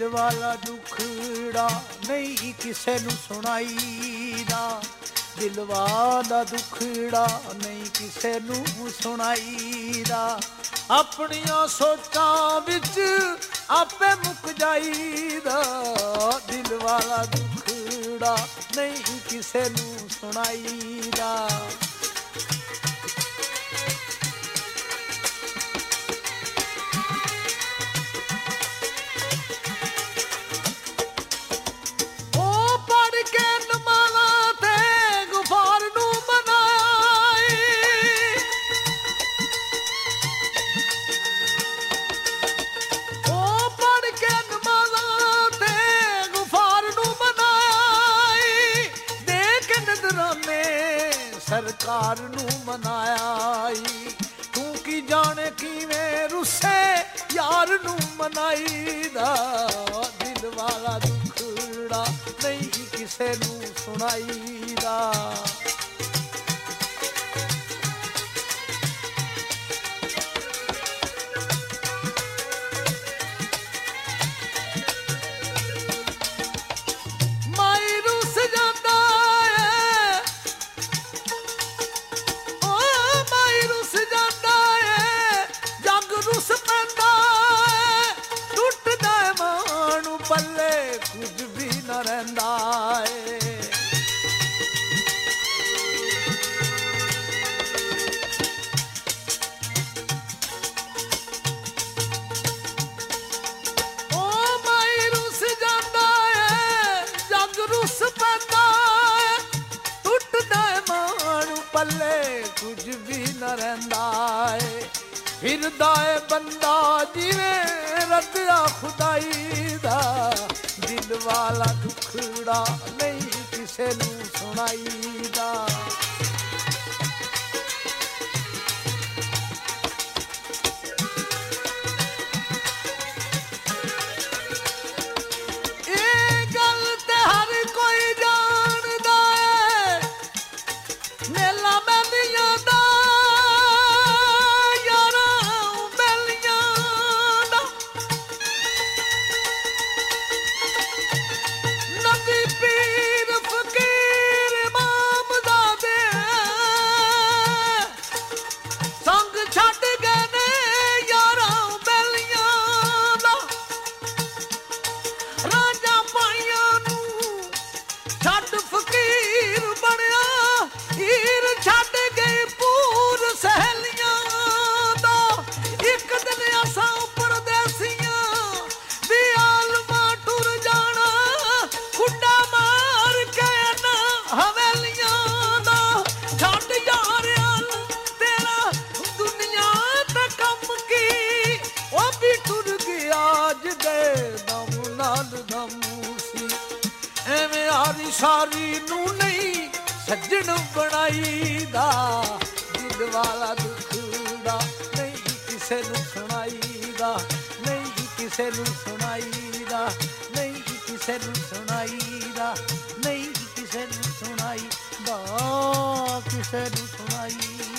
ਵਾਲਾ ਦੁਖੜਾ ਨਹੀਂ ਕਿਸੇ ਨੂੰ ਸੁਣਾਈਦਾ, ਦਿਲ ਵਾਲਾ ਦੁਖੜਾ ਨਹੀਂ ਕਿਸੇ ਨੂੰ ਸੁਣਾਈਦਾ। ਆਪਣੀਆਂ ਸੋਚਾਂ ਵਿੱਚ ਆਪੇ ਮੁੱਕ ਜਾਈਦਾ, ਦਿਲ ਵਾਲਾ ਦੁਖੜਾ ਨਹੀਂ ਕਿਸੇ ਨੂੰ ਸੁਣਾਈਦਾ। ਸਰਕਾਰ ਨੂੰ ਮਨਾਇਆ ਈ, ਤੂੰ ਕੀ ਜਾਣੇ ਕਿਵੇਂ ਰੁੱਸੇ ਯਾਰ ਨੂੰ ਮਨਾਈਦਾ, ਦਿਲ ਵਾਲਾ ਦੁਖੜਾ ਨਹੀਂ ਕਿਸੇ ਨੂੰ ਸੁਣਾਈਦਾ। ਕੁਝ ਵੀ ਨਾ ਰਹਿੰਦਾ ਏ, ਓ ਮਾਈ ਰੁੱਸ ਜਾਂਦਾ ਏ, ਜੱਗ ਰੁੱਸ ਪੈਂਦਾ ਏ, ਟੁੱਟਦਾ ਏ ਮਾਣ ਪੱਲੇ ਕੁਝ ਵੀ ਨਾ ਰਹਿੰਦਾ ਏ। ਫਿਰਦਾ ਏ ਬੰਦਾ ਜਿਵੇਂ ਰੱਖਿਆ ਖੁਦਾਈ ਦਾ, ਦਿਲ ਵਾਲਾ ਦੁਖੜਾ ਨਹੀਂ ਕਿਸੇ ਨੂੰ ਸੁਣਾਈਦਾ। ਇਹ ਗੱਲ ਤੇ ਹਰ ਕੋਈ ਜਾਣਦਾ ਏ, ਮੇਲਾ ਮਹਿੰਦੀਆਂ ਦਾ ਸਾਰੀ ਨੂੰ ਨਹੀਂ ਸੱਜਣ ਬਣਾਈਦਾ, ਦਿਲ ਵਾਲਾ ਦੁਖੜਾ ਨਹੀਂ ਕਿਸੇ ਨੂੰ ਸੁਣਾਈਦਾ, ਨਹੀਂ ਕਿਸੇ ਨੂੰ ਸੁਣਾਈਦਾ, ਨਹੀਂ ਕਿਸੇ ਨੂੰ ਸੁਣਾਈਦਾ, ਨਹੀਂ ਕਿਸੇ ਨੂੰ ਸੁਣਾਈਦਾ, ਕਿਸੇ ਨੂੰ ਸੁਣਾਈਦਾ।